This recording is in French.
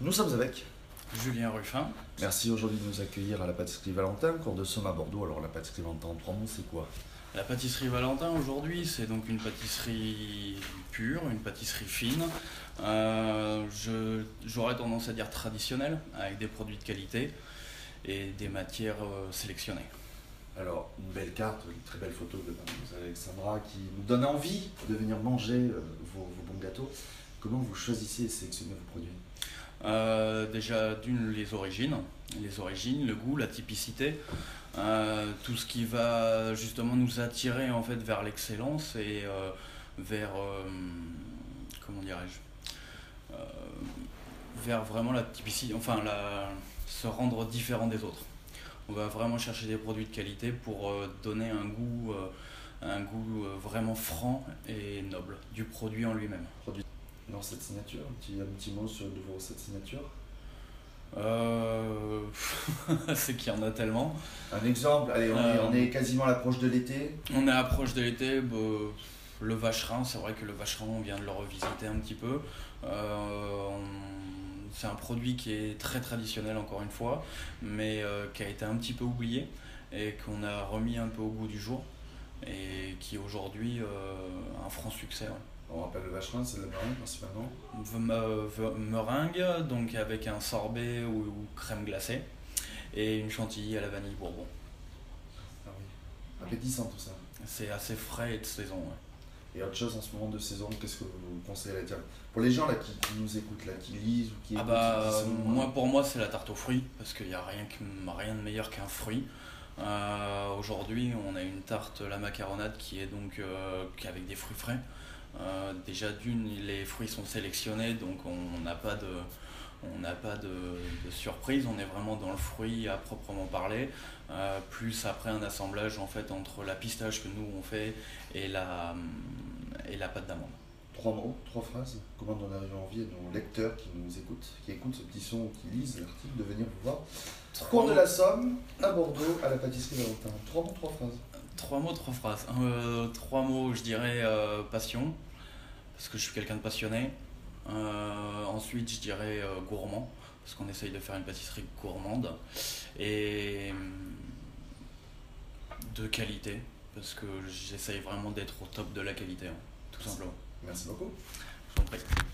Nous sommes avec Julien Ruffin. Merci aujourd'hui de nous accueillir à la pâtisserie Valentin, Cours de Somme à Bordeaux. Alors la pâtisserie Valentin en 3 mots, c'est quoi? La pâtisserie Valentin aujourd'hui, c'est donc une pâtisserie pure, une pâtisserie fine. J'aurais tendance à dire traditionnelle, avec des produits de qualité et des matières sélectionnées. Alors une belle carte, une très belle photo de Mademoiselle Alexandra qui nous donne envie de venir manger vos bons gâteaux. Comment vous choisissez et sélectionnez vos produits? Déjà les origines, le goût, la typicité, tout ce qui va justement nous attirer en fait vers l'excellence et vers comment dirais-je, vers vraiment la typicité, se rendre différent des autres. On va vraiment chercher des produits de qualité pour donner un goût vraiment franc et noble du produit en lui-même. Dans cette signature, un petit mot sur de vos recettes signature. C'est qu'il y en a tellement. Un exemple, allez, on est quasiment à l'approche de l'été. On est à l'approche de l'été, le vacherin, c'est vrai que le vacherin, on vient de le revisiter un petit peu. C'est un produit qui est très traditionnel encore une fois, mais qui a été un petit peu oublié et qu'on a remis un peu au goût du jour et qui est aujourd'hui un franc succès. Ouais. On rappelle le vacherin, c'est de la meringue principalement. Meringue, donc avec un sorbet ou crème glacée et une chantilly à la vanille bourbon. Ah oui, appétissant tout ça. C'est assez frais et de saison. Ouais. Et autre chose en ce moment de saison, qu'est-ce que vous conseillez à dire pour les gens là qui nous écoutent, là, qui lisent ou qui écoutent, pour moi c'est la tarte aux fruits parce qu'il n'y a rien de meilleur qu'un fruit. Aujourd'hui on a une tarte la macaronade qui est donc avec des fruits frais. Déjà les fruits sont sélectionnés, donc on n'a pas de surprise, on est vraiment dans le fruit à proprement parler, plus après un assemblage en fait entre la pistache que nous on fait et la pâte d'amande. 3 mots, 3 phrases, comment donner envie à nos lecteurs qui nous écoutent, qui écoutent ce petit son ou qui lisent l'article de venir vous voir. Cours de la Somme, à Bordeaux, à la pâtisserie Valentin. 3 mots, 3 phrases. 3 mots, 3 phrases. 3 mots, je dirais passion, parce que je suis quelqu'un de passionné. Ensuite, je dirais gourmand, parce qu'on essaye de faire une pâtisserie gourmande. Et de qualité, parce que j'essaye vraiment d'être au top de la qualité, tout simplement. Merci beaucoup. Je t'en prie.